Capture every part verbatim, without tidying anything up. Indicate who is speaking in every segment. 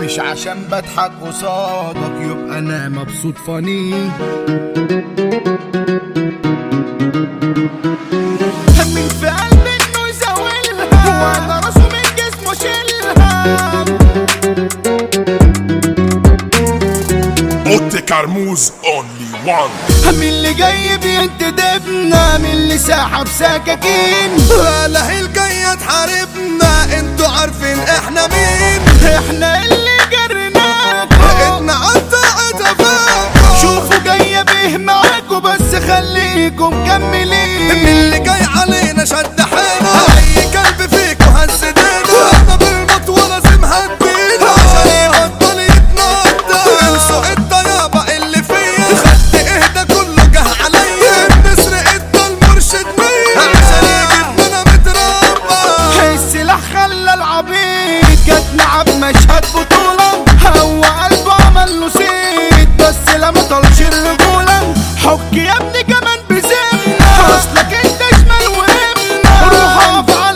Speaker 1: مش عشان بضحك قصادك يبقى انا مبسوط فاني. من في قلبي انه يزاولها وانا راسه من جسمه شيلها.
Speaker 2: اوتي كرموز اونلي وان.
Speaker 1: من اللي جاي بينتدبنا من اللي ساحب سكاكين.
Speaker 3: لا الجاية تحاربنا انتوا عارفين احنا مين.
Speaker 1: احنا اللي جرناكم
Speaker 3: احنا قطعت فاكم.
Speaker 1: شوفوا جاية بيه معاكم بس خليكم مكملين.
Speaker 3: من اللي جاي علينا شد حينا اي كلب فيكو هز دينا. انا بالمطوة لازم هدينا عشان يبطل يتنطط. انسوا الطيابة اللي فيا خدت اهدى كله جه عليا. النسر ادى المرشد مية عشان يجيب انا متربى.
Speaker 1: السلاح خلى العبيد جت نعب مشهد بطولة. هو قلبه عمل له سيد بس لا مطلش الرجولة. حك يا ابني كمان بزمنا اصلك انت شمال وهمنا. روح اقف على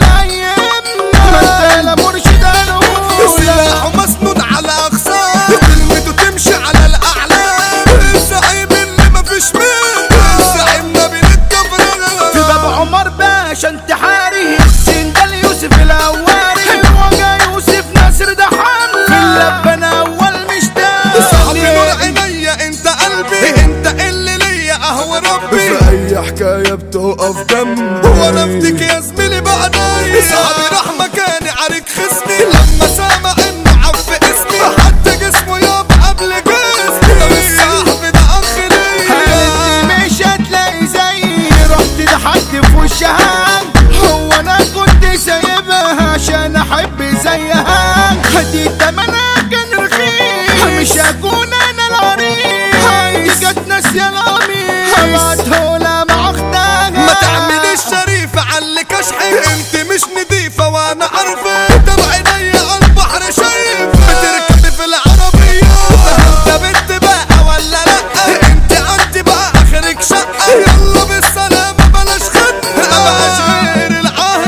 Speaker 1: ايامنا ما انت لا مرشد الاولى.
Speaker 3: سلاحه مسنود على اغصان كلمته تمشي على الاعلام. الزعيم اللي مفيش منه زعيمنا بين الكفر.
Speaker 1: في باب عمر باشا انتحاري السين ده ليوسف الاواري. الوجع يوسف ناصر ده حمله في اللبن اول مش
Speaker 3: صاحبي نور
Speaker 1: تاني.
Speaker 3: عينيا انت قلبي انت اللي ليا اهو ربي.
Speaker 4: في اي حكاية بتوقف جنبي
Speaker 3: وانا افتك يا زميلي بعدي. صاحبي راح مكاني عارك خصمي لما سامع انه عف اسمي. حتى جسمه يابا قبل جسمي. ده مش صاحبي ده اخ ليا.
Speaker 1: مش هتلاقي زيي رحت ضحكت في وشها. هو انا كنت سايبها عشان احب زيها. دي تمنها كان رخيص مش هكون انا العريس. دي كانت ناسيه القميص بعتهولها مع اختها.
Speaker 3: ما تعمليش شريفة علي كشحي انت مش نضيفة وانا عارفة. دمع عينيا على البحر شايف بتركبي في العربية. انت بنت بقى ولا لا انت عندي بقى اخرك شقة. يلا بالسلامة بلاش خد ما بقاش غير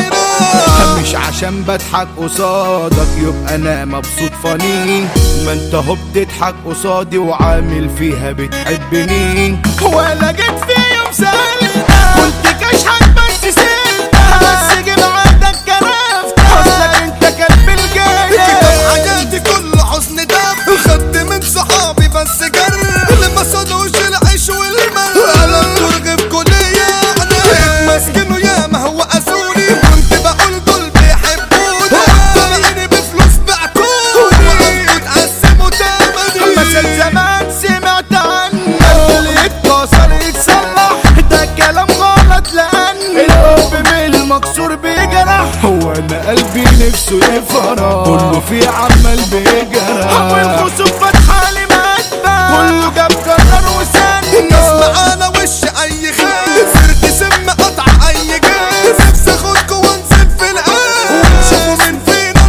Speaker 3: العاهرة.
Speaker 1: مش عشان بضحك قصادك يبقى انا مبسوط فاني. ما انت هو بتضحك قصادي وعامل فيها بتحبني. ولا جيت في يوم سألتها قلت كشحك بس سيلتها. بس جيب عندك كرفتها اصلك انت كلب الجاي.
Speaker 3: كتاب حياتي كله حزن دم. خدت من صحابي بس جر اللي ما صدوش العيش والمال. انا الدرج في كلية انا مسكنه يا ما هو اسوني. كنت بقول دول بيحبوني طالعيني بفلوس بعتوني. وقفوا تقسموا تمني.
Speaker 1: مثل زمان سمعت عنه اللي يتكسر يتصلح. ده كلام غلط لان الحب من المكسور بيجرح. هو انا قلبي نفسه يفرح كله في عمال بيجرح. والخصوم فاتحه لي مدفع كله جاب قرار وسن.
Speaker 3: الناس معانا وش اي خير سرت سم قطع اي جيس. نفسي اخدكوا وانزل في القاس ونشوفوا مين فينا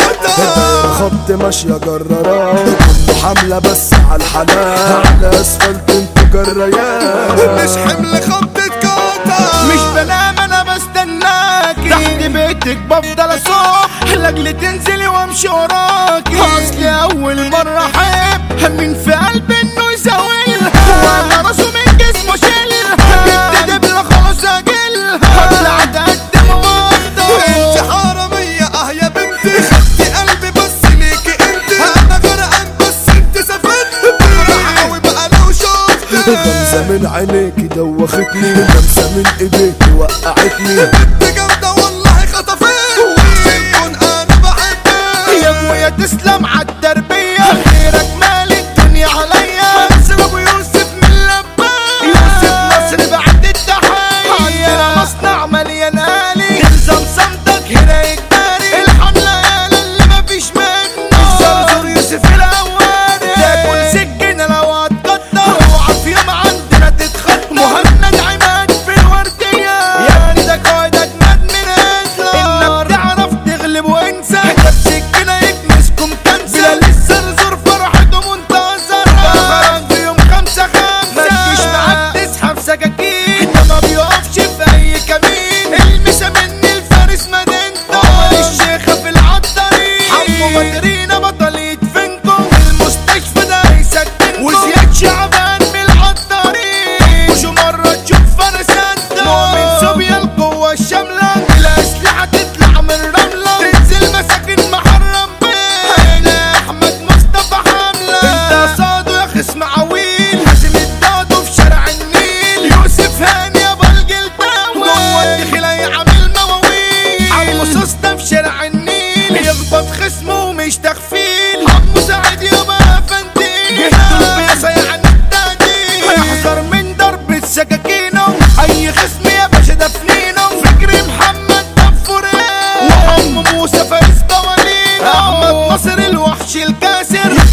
Speaker 3: البطل.
Speaker 4: خبط ماشية جرارات كله حملة بس على الحلال. على اسفلت انتوا جريات
Speaker 3: مش حمل خبطة قطع.
Speaker 1: مش بنام انا بستناكي تحت بيتك بفضل اصوح لاجل تنزلي وامشي وراكي. اصلي اول مرة احب من في قلبي انه يزاولها. وانا راسه من جسمه شيلها. جبت دبلة خلاص اجيلها. هطلع اتقدم واخده.
Speaker 3: انت حرامية اه يا بنتي. خدتي قلبي بس ليكي انت. انا غرقان بس انت سافرت. بفرح قوي بقى لو شفتك.
Speaker 4: غمزة من عينيكي دوختني. غمزة من ايديكي وقعتني.
Speaker 3: بنت جامدة والله خطفتني. وعشان انا بحبك
Speaker 1: يا ابويا تسلم عالتربية. غيرك مال الدنيا عليا. منصور ابو يوسف من لبان. يوسف نصر بعد التحية. عندنا مصنع مليان آلي. الزم صمتك هنا يجباري. الحملة يالا اللي مفيش منه. الزرزور يوسف الاواني. تاكل سجن لو هتقدر. اوعى في يوم عندنا تتخطى. مهند عماد في الوردية. يا ابني ده قايد اجمد من هتلر. انك تعرف تغلب وانسى. ده بسكينة يكنسكم كنسة. بلا لسه الكاسر